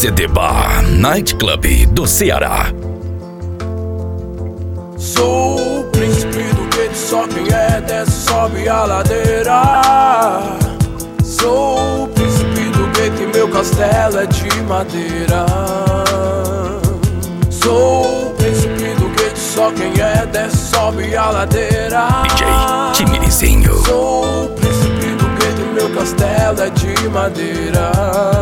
CD Bar Night Club do Ceará. Sou o príncipe do gueto, só quem é desce sobe a ladeira. Sou o príncipe do gueto e meu castelo é de madeira. Sou o príncipe do gueto, só quem é desce sobe a ladeira. DJ Timirizinho. Sou o príncipe do gueto e meu castelo é de madeira.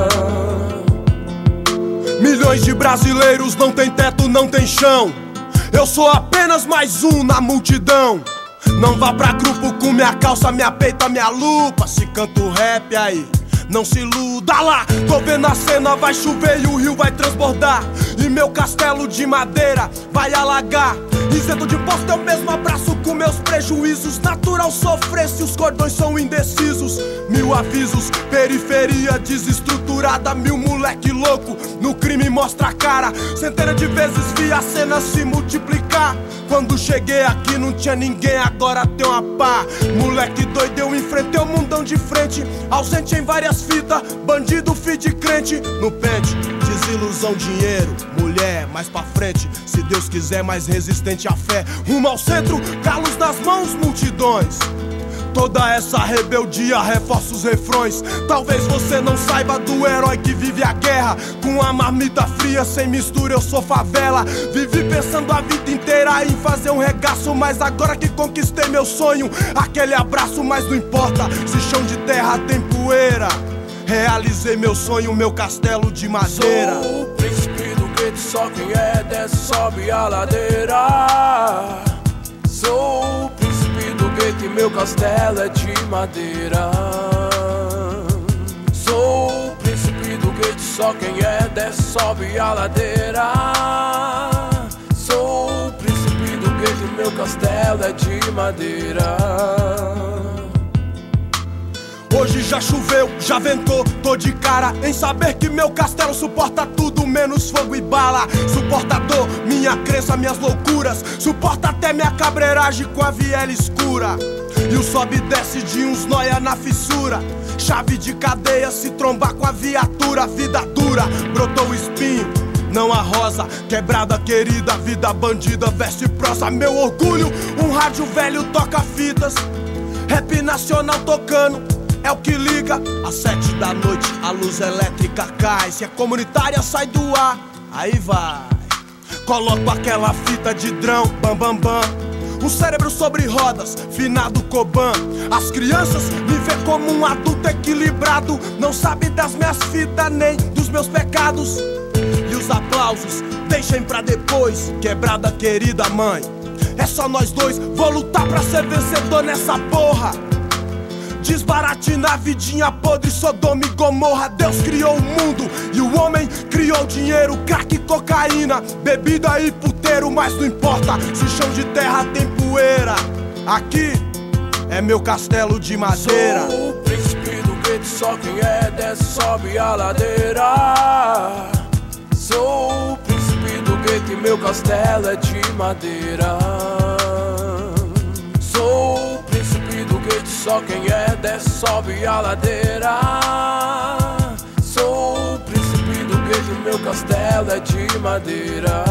Milhões de brasileiros não tem teto, não tem chão. Eu sou apenas mais um na multidão. Não vá pra grupo com minha calça, minha peita, minha lupa. Se canto rap aí, não se iluda lá. Tô vendo a cena, vai chover e o rio vai transbordar. E meu castelo de madeira vai alagar. Isento de imposto, eu mesmo abraço com meus prejuízos. Natural sofrer se os cordões são indecisos. Mil avisos, periferia desestruturada. Mil moleque louco, no crime mostra a cara. Centenas de vezes vi a cena se multiplicar. Quando cheguei aqui não tinha ninguém, agora tem uma pá. Moleque doido, eu enfrentei o mundão de frente. Ausente em várias fitas, bandido, filho de crente. No pente, desilusão, dinheiro, mulher, mais pra frente. Se Deus quiser, mais resistente à fé. Rumo ao centro, galos nas mãos, multidões. Toda essa rebeldia reforça os refrões. Talvez você não saiba do herói que vive a guerra. Com a marmita fria, sem mistura, eu sou favela. Vivi pensando a vida inteira em fazer um regaço, mas agora que conquistei meu sonho, aquele abraço, mas não importa se chão de terra tem poeira. Realizei meu sonho, meu castelo de madeira. Sou o príncipe do gueto, só quem é desce sobe a ladeira. Sou o príncipe do gueto e meu castelo é de madeira. Sou o príncipe do gueto, só quem é desce sobe a ladeira. Sou o príncipe do gueto e meu castelo é de madeira. Hoje já choveu, já ventou, tô de cara em saber que meu castelo suporta tudo menos fogo e bala. Suporta dor, minha crença, minhas loucuras. Suporta até minha cabreiragem com a viela escura. E o sobe e desce de uns noia na fissura. Chave de cadeia se trombar com a viatura. Vida dura, brotou o espinho, não a rosa. Quebrada querida, vida bandida, veste prosa. Meu orgulho, um rádio velho toca fitas. Rap nacional tocando é o que liga. Às 7 da noite a luz elétrica cai. Se a comunitária sai do ar, aí vai. Coloco aquela fita de drão, bam bam bam. Um cérebro sobre rodas, finado Coban. As crianças me vê como um adulto equilibrado. Não sabe das minhas fitas nem dos meus pecados. E os aplausos deixem pra depois. Quebrada querida mãe, é só nós dois. Vou lutar pra ser vencedor nessa porra. Desbaratinar a vidinha podre, Sodoma e Gomorra. Deus criou o mundo e o homem criou dinheiro. Crack, cocaína, bebida e puteiro. Mas não importa se o chão de terra tem poeira. Aqui é meu castelo de madeira. Sou o príncipe do gueto, só quem é desce sobe a ladeira. Sou o príncipe do gueto e meu castelo é de madeira. Sou o príncipe do gueto, só quem é desce sobe a ladeira. Sou o príncipe do gueto e meu castelo é de madeira.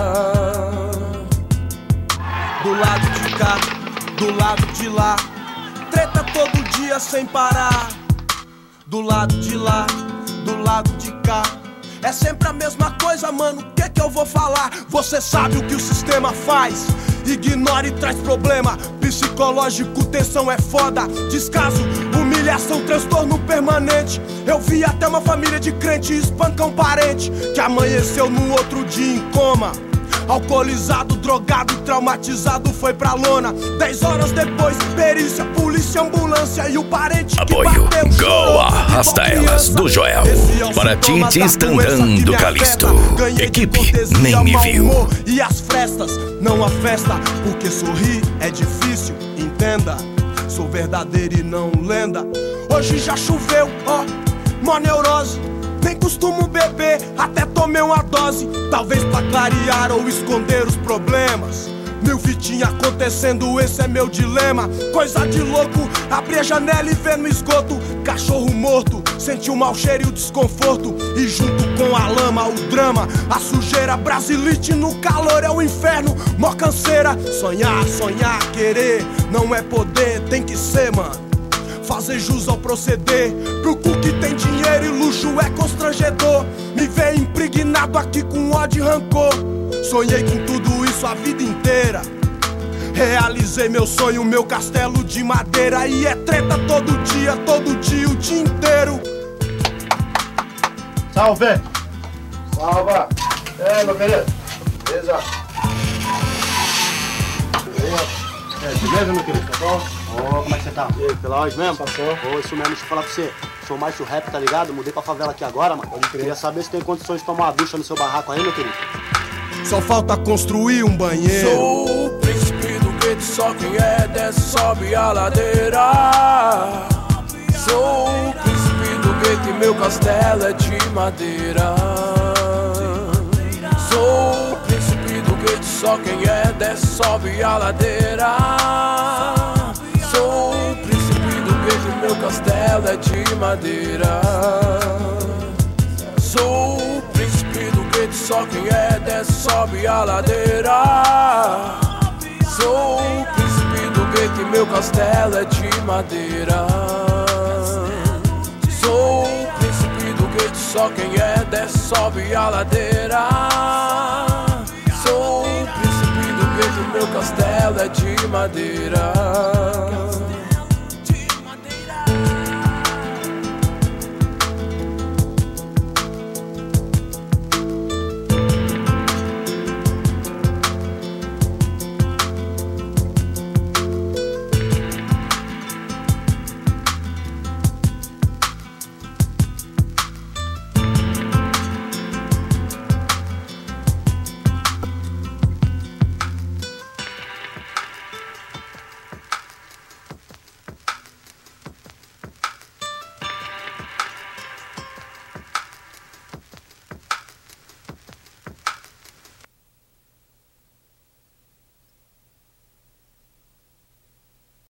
Do lado de cá, do lado de lá, treta todo dia sem parar. Do lado de lá, do lado de cá, é sempre a mesma coisa, mano, o que eu vou falar? Você sabe o que o sistema faz. Ignora e traz problema psicológico, tensão é foda. Descaso, humilhação, transtorno permanente. Eu vi até uma família de crente espancar um parente que amanheceu no outro dia em coma. Alcoolizado, drogado, traumatizado, foi pra lona. 10 horas depois, perícia, polícia, ambulância. E o parente que apoio bateu Go Arrasta Elas do Joel. Para Tite Estandão do Calisto. Equipe Nem Me Viu. E as festas, não a festa, porque sorrir é difícil, entenda. Sou verdadeiro e não lenda. Hoje já choveu, ó, mó neurose. Nem costumo beber, até tomei uma dose. Talvez pra clarear ou esconder os problemas. Mil fitinhas acontecendo, esse é meu dilema. Coisa de louco, abri a janela e vê no esgoto cachorro morto. sente o mau cheiro e o desconforto, e junto com a lama, o drama, a sujeira, brasilite no calor é o inferno, mó canseira. Sonhar, sonhar, querer, não é poder, tem que ser, mano. Fazer jus ao proceder, pro cu que tem dinheiro e luxo é constrangedor. Me vê impregnado aqui com ódio e rancor. Sonhei com tudo isso a vida inteira. Realizei meu sonho, meu castelo de madeira. E é treta todo dia, o dia inteiro. Salve! Salva! Meu querido, beleza? Beleza, meu querido? Tá bom? Ô, como é que você tá? E aí, pela onde mesmo? Passou. Ô, isso mesmo, deixa eu falar pra você. Sou mais do rap, tá ligado? Mudei pra favela aqui agora, mano. Queria saber se tem condições de tomar uma ducha no seu barraco aí, meu querido. Só falta construir um banheiro. Sou o príncipe do gueto, só quem é desce sobe a ladeira. Sou o príncipe do gueto e meu castelo é de madeira. Sou o príncipe do gueto, só quem é desce sobe a ladeira. Sou o príncipe do gueto e meu castelo é de madeira. Sou o príncipe do gueto, só quem é desce sobe a ladeira. Sou o príncipe do gueto e meu castelo é de madeira. Sou o príncipe do gueto, só quem é desce sobe a ladeira. Sou o príncipe do gueto e meu castelo é de madeira.